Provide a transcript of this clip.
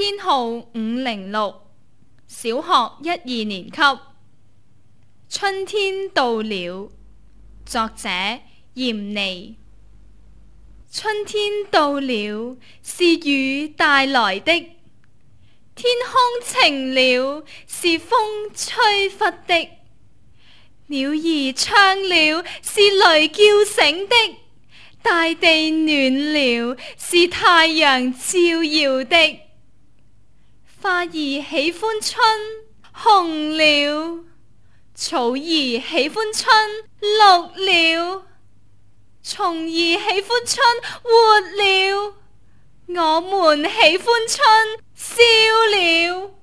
編號506，小學1、2年級。春天到了，作者閻妮。春天到了，是雨帶來的，天空晴了，是風吹拂的，鳥兒唱了，是雷叫醒的，大地暖了，是太陽照耀的。花兒喜歡春，紅了；草兒喜歡春，綠了；蟲兒喜歡春，活了；我們喜歡春，笑了。